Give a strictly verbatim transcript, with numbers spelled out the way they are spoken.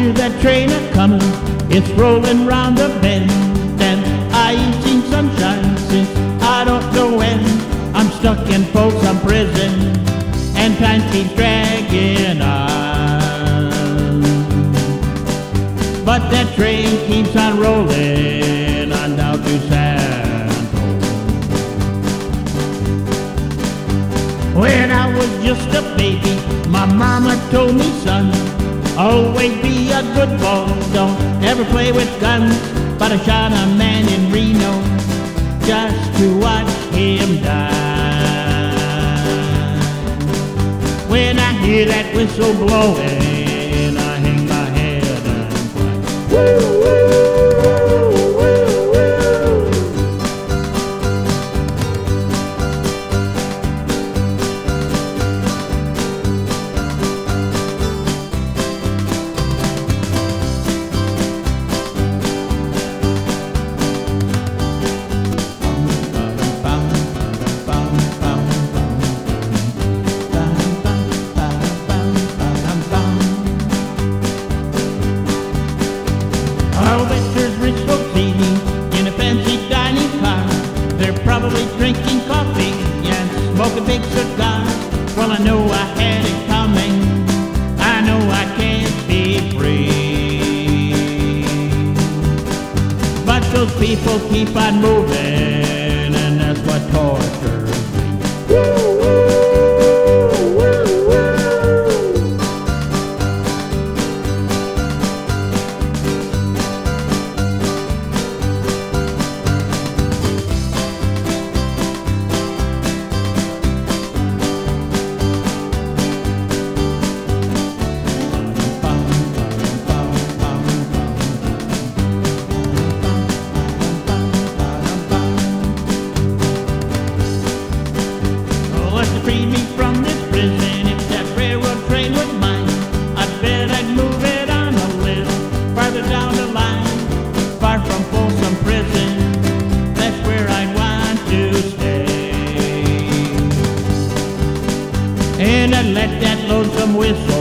hear that train a-comin', it's rollin' round the bend, and I ain't seen sunshine since I don't know when. I'm stuck in Folsom Prison, and time keeps dragging on. But that train keeps on rollin' on down to San Antonio. When I was just a baby, my mama told me, son, always be a good boy, don't ever play with guns. But I shot a man in Reno just to watch him die. When I hear that whistle blowing, I hang my head and cry. Woo, woo. They're probably drinking coffee and smoking big cigars. Well, I know I had it coming, I know I can't be free. But those people keep on moving, and that's what tortures me. Woo, woo, woo, woo. To free me from this prison, if that railroad train was mine, I bet I'd move it on a little farther down the line, far from Folsom Prison. That's where I want to stay, and I'd let that lonesome whistle